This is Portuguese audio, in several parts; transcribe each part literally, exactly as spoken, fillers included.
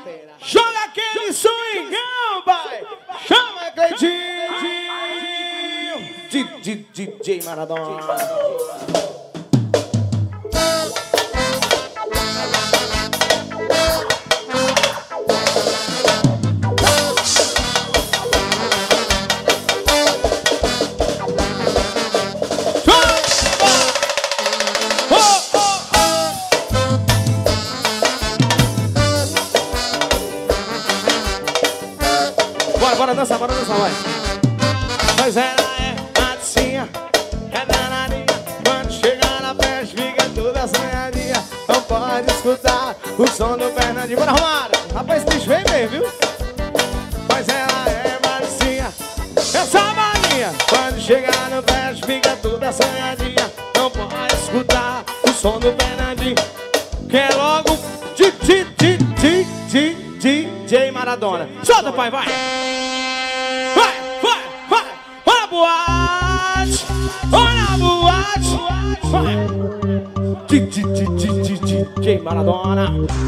Joga aquele swingão, pai. Chama Cleitinho. D J Maradona. Bora dançar, bora dançar, vai. Pois ela é maticinha, é danadinha. Quando chegar na festa, fica toda assanhadinha. Não pode escutar o som do Fernandinho. Bora, Romário. Rapaz, esse bicho vem mesmo, viu? Pois ela é maticinha, essa balinha. Quando chegar no festa, fica toda assanhadinha. Não pode escutar o som do Fernandinho. Que é logo D J Maradona. Solta, pai, vai. Vai, vai, vai. Olha a boate. Olha a boate. Vai. D J Maradona.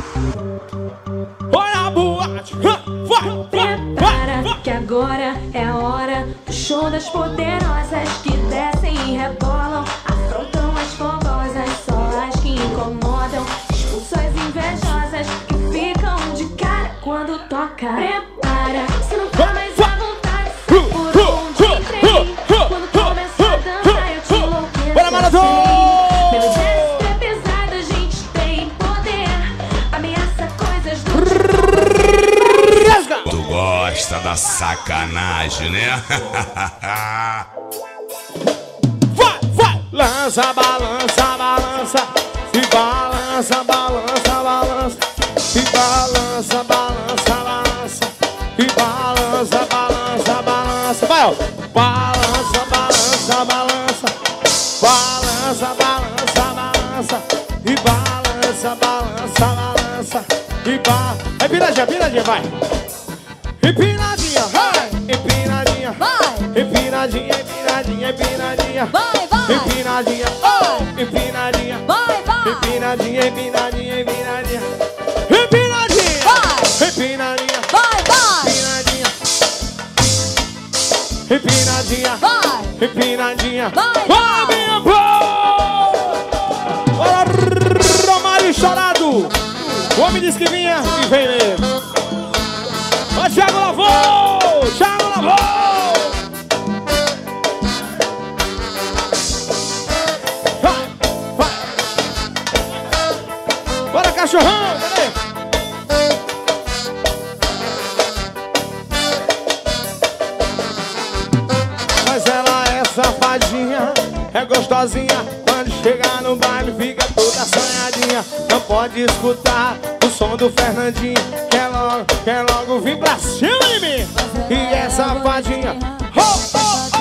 Olha a boate. Vai, vai, prepara, vai. Que agora é a hora do show das poderosas que descem e rebolam, afrontam as fogosas, só as que incomodam, expulsões invejosas que ficam de cara quando toca. Prepara, se não for mais à vontade, por onde entrei. Quando começar a dançar eu te enlouqueço. Bora, Maradona! Meu exército é pesado, a gente tem poder, ameaça coisas do Tu gosta da sacanagem, né? Vai, vai! Lança, balança, balança. E balança, balança, balança. E balança, balança, balança. E balança, balança, balança. Vai, ó! Balança, balança, balança. Balança, balança, balança. E balança, balança, balança. E ba... É piradinha, piradinha, vai! Empinadinha, vai! Empinadinha, Vai! empinadinha, empinadinha, empinadinha. Vai, vai! Empinadinha, oh! Empinadinha, Vai, vai! empinadinha, empinadinha, empinadinha. Empinadinha, Vai! empinadinha, Vai, vai! empinadinha. Empinadinha, Vai! empinadinha. Vai, Vai, vai! minha boa! Bora, Romário Chorado! O homem disse que vinha e vem mesmo. Ó, Thiago Lavou! Thiago Lavou! Vai, vai! Bora, cachorrão! Cadê? Mas ela é safadinha, é gostosinha. Quando chegar no baile fica toda assanhadinha. Não pode escutar o som do Fernandinho. Quer logo, quer logo vir pra cima de mim. E é safadinha. Oh, oh,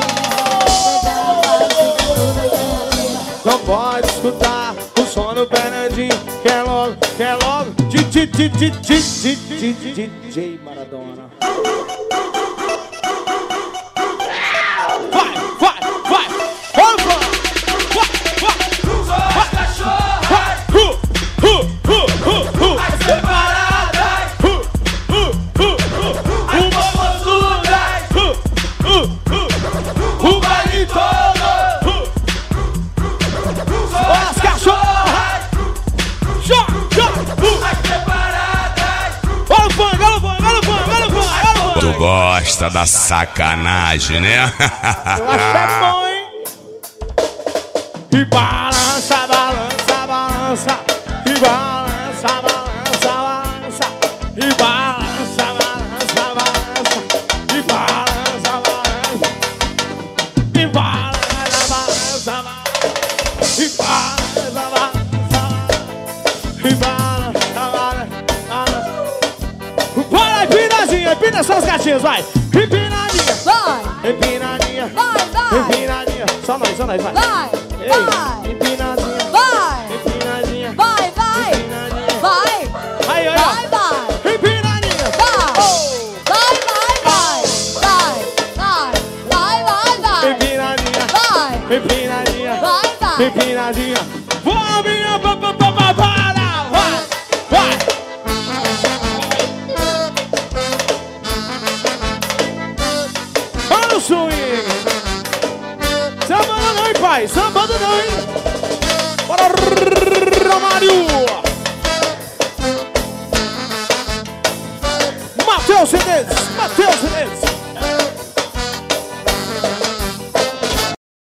oh. Não pode escutar o som do Fernandinho. Quer logo, quer logo D J Maradona. Vai, vai, vai! Vamos! Vai, vai! Vai, cachorro! Vai! Hu, hu, hu, hu, hu! As separadas! Hu, hu, hu, hu! As popozudas! Hu, hu, hu! O baile todo! Hu! As cachorras! Joga, joga! As separadas! Olha o funk, olha o funk, olha o funk, olha o funk, olha o funk! Tu gosta da sacanagem, né? Eu acho que é bom, hein? E balança, balança, balança. E balança, balança, balança. E balança, balança, balança. E balança, balança. E balança, balança, balança. E balança, balança, balança. E balança, balança. Bora, empinadinha, empina suas gatinhas, vai. Empinadinha, Vai! empinadinha. Vai, vai! Empinadinha, só nós, só nós, vai. Vai! Ei, Vai! empinadinha, Vai! empinadinha, Vai, vai! empinadinha. Vai! Aí, aí, Vai, ó. vai! Empinadinha. Vai! Oh. Vai, vai, vai! Vai! Vai! Vai, vai, vai! Empinadinha, Vai! empinadinha, Vai, vai! empinadinha. Vamos, minha, pa, pa, pa, pa, para, vai, vai. swing. Sambando não, hein, pai? Sambando não, hein? Bora, Romário. Matheus Menezes, Matheus Menezes.